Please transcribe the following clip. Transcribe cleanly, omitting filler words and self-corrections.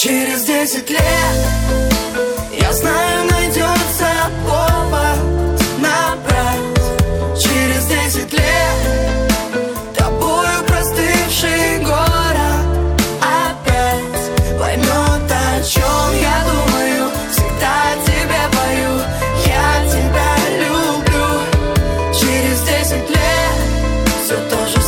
Через 10 лет я знаю, найдется повод набрать. Через 10 лет тобою простывший город опять поймет, о чем я думаю. Всегда тебе пою, я тебя люблю. Через 10 лет все то же